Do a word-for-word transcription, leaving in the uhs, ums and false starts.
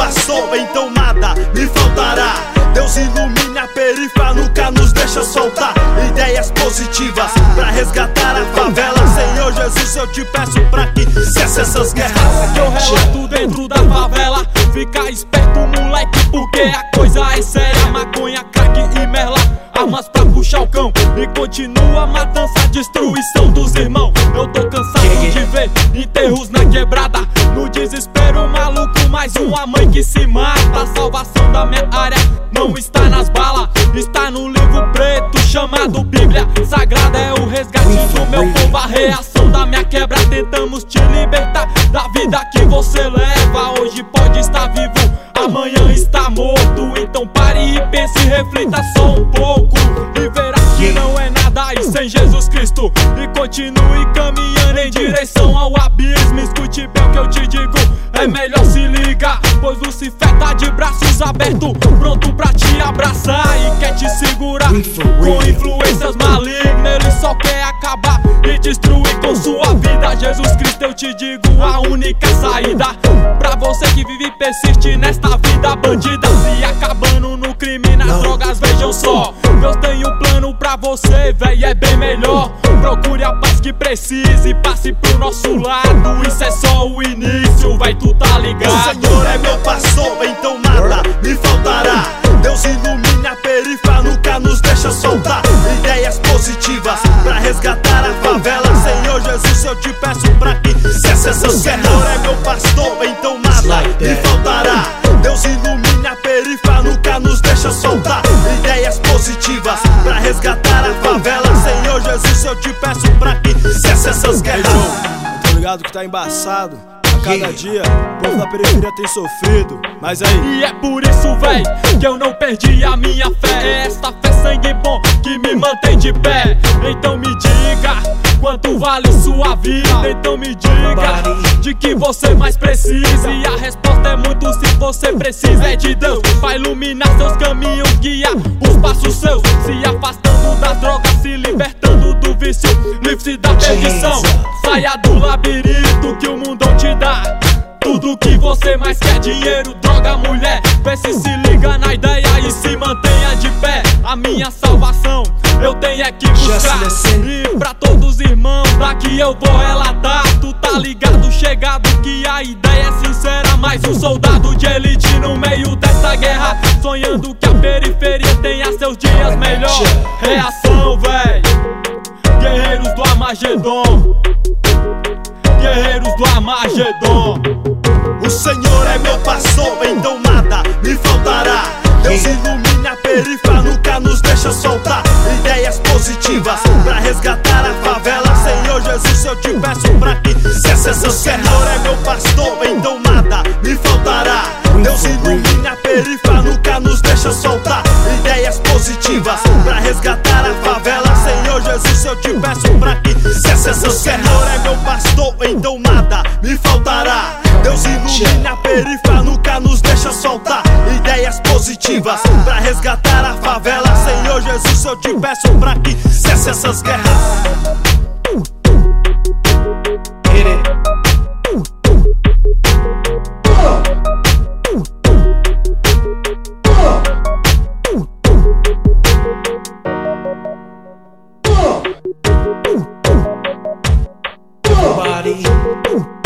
pastor, então nada me faltará. Deus ilumine a perifa, nunca nos deixa soltar ideias positivas pra resgatar a favela. Senhor Jesus, eu te peço pra que cesse essas guerras. Que eu relato dentro da favela. Fica esperto, moleque, porque a coisa é séria. Maconha, crack e merla, armas pra puxar o cão. E continua a matança, a destruição dos irmãos. Eu tô cansado de ver enterros na quebrada. No desespero maluco, mais uma mãe que se mata. A salvação da minha área não está nas balas, está no livro preto chamado Bíblia Sagrada. É o resgate do meu povo, a reação da minha quebra. Tentamos te libertar da vida que você leva. Hoje pode estar vivo, amanhã está morto. Então pare e pense e reflita só um pouco e verá que não é nada aí sem Jesus Cristo. E continue caminhando em direção ao abismo. Escute bem o que eu te digo, é melhor se ligar, pois Lucifer tá de braços abertos, pronto pra te abraçar e quer te segurar com influências malignas. Ele só quer acabar e destruir com sua vida. Jesus Cristo, eu te digo, a única saída pra você que vive e persiste nesta vida bandida, se acabando no crime, nas drogas. Vejam só, Deus tem um plano pra você, véi, é bem melhor. Procure a paz que precisa e passe pro nosso lado. Isso é só o início, véi, tu tá ligado. O Senhor é meu pastor, então nada me faltará. Deus ilumine a perifa, nunca nos deixa soltar ideias positivas pra resgatar a favela. Senhor Jesus, eu te peço pra que cesse essas guerras. O Senhor é meu pastor, então nada me faltará. Deus ilumine a perifa, nunca nos deixa soltar ideias positivas pra resgatar a favela. Senhor Jesus, eu te peço pra que cesse essas guerras. Tô ligado que tá embaçado. Cada dia, o povo da periferia tem sofrido, mas aí... E é por isso, véi, que eu não perdi a minha fé. É esta fé sangue bom que me mantém de pé. Então me diga, quanto vale sua vida? Então me diga, de que você mais precisa? E a resposta é muito se você precisa é de Deus, pra iluminar seus caminhos, guiar os passos seus. Se afastando das drogas, se libertando do vício, livre-se da perdição. Saia do labirinto que o mundão te dá. Tudo que você mais quer, dinheiro, droga, mulher. Vê se se liga na ideia e se mantenha de pé. A minha salvação eu tenho é que buscar. E pra todos os irmãos daqui eu vou relatar. Tu tá ligado, chegado que a ideia é sincera. Mais um soldado de elite no meio dessa guerra, sonhando que a periferia tenha seus dias melhor. Reação, véi, guerreiros do Armagedon, guerreiros do Armagedon. O Senhor é meu pastor, então nada me faltará. Deus ilumine a perifa, nunca nos deixa soltar ideias positivas pra resgatar a favela. Senhor Jesus, eu te peço pra que cesse essas guerras. O Senhor é meu pastor, então nada me faltará. Deus ilumine a perifa, nunca nos deixa soltar ideias positivas pra resgatar a favela. Senhor Jesus, eu te peço pra que cesse essas guerras. O Senhor é meu pastor, então nada me faltará. Deus ilumine a perifa, nunca nos deixa soltar ideias positivas pra resgatar a favela. Senhor Jesus, eu te peço pra que cesse essas guerras. Body.